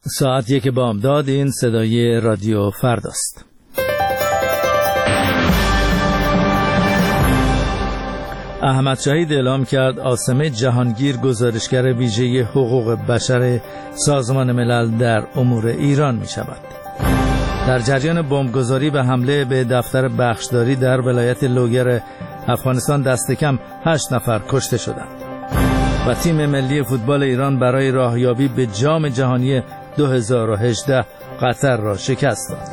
ساعت 1 بامداد. این صدای رادیو فرداست. احمد شهید اعلام کرد عاصمه جهانگیر گزارشگر ویژه حقوق بشر سازمان ملل در امور ایران می شود. در جریان بمبگذاری و حمله به دفتر بخشداری در ولایت لوگر افغانستان دست کم 8 نفر کشته شدند و تیم ملی فوتبال ایران برای راهیابی به جام جهانی 2018 قطر را شکست داد.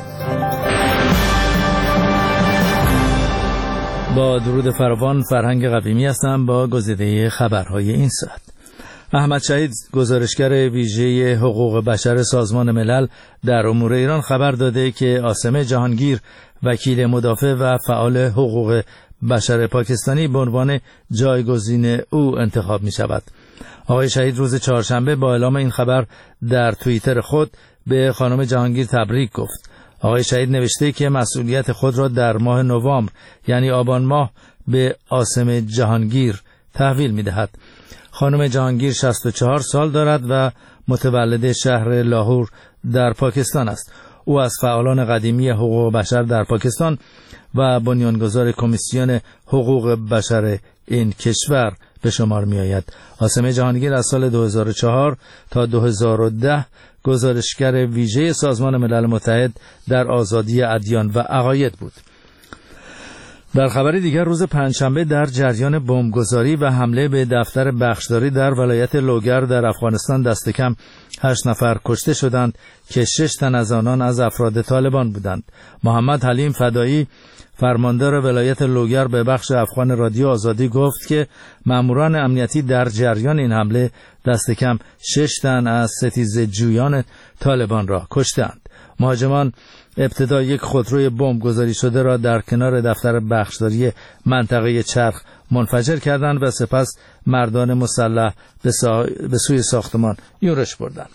با درود فراوان، فرهنگ قویمی هستم با گزیده خبرهای این ساعت. احمد شهید گزارشگر ویژه حقوق بشر سازمان ملل در امور ایران خبر داده که عاصم جهانگیر وکیل مدافع و فعال حقوق بشر پاکستانی به عنوان جایگزین او انتخاب می شود. آقای شهید روز چهارشنبه با اعلام این خبر در توییتر خود به خانم جهانگیر تبریک گفت. آقای شهید نوشته که مسئولیت خود را در ماه نوامبر یعنی آبان ماه به عاصم جهانگیر تحویل می دهد. خانم جهانگیر 64 سال دارد و متولد شهر لاهور در پاکستان است. او از فعالان قدیمی حقوق بشر در پاکستان و بنیانگذار کمیسیون حقوق بشر این کشور به شمار می آید. عاصم جهانگیر از سال 2004 تا 2010 گزارشگر ویژه سازمان ملل متحد در آزادی ادیان و عقاید بود. در خبر دیگر روز پنجشنبه در جریان بمبگذاری و حمله به دفتر بخشداری در ولایت لوگر در افغانستان دست کم 8 نفر کشته شدند که 6 تن از آنان از افراد طالبان بودند. محمد حلیم فدایی فرماندار ولایت لوگر به بخش افغان رادیو آزادی گفت که ماموران امنیتی در جریان این حمله دست کم 6 تن از ستیزجویان طالبان را کشتند. مهاجمان ابتدا یک خودروی بمب گذاری شده را در کنار دفتر بخشداری منطقه چرخ منفجر کردند و سپس مردان مسلح به سوی ساختمان یورش بردند.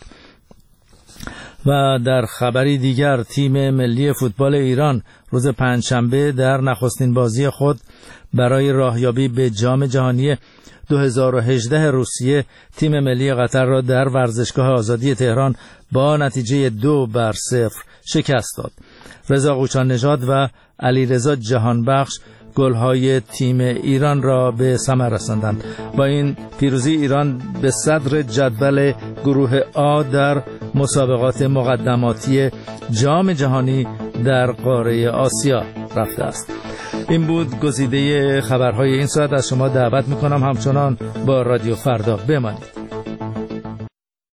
و در خبری دیگر تیم ملی فوتبال ایران روز پنجشنبه در نخستین بازی خود برای راهیابی به جام جهانی 2018 روسیه تیم ملی قطر را در ورزشگاه آزادی تهران با نتیجه 2-0 شکست داد. رضا قوچان نژاد و علیرضا جهانبخش گل‌های تیم ایران را به ثمر رساندند. با این پیروزی ایران به صدر جدول گروه آ در مسابقات مقدماتی جام جهانی در قاره آسیا رفته است. این بود گزیده خبرهای این ساعت. از شما دعوت می‌کنم همچنان با رادیو فردا بمانید.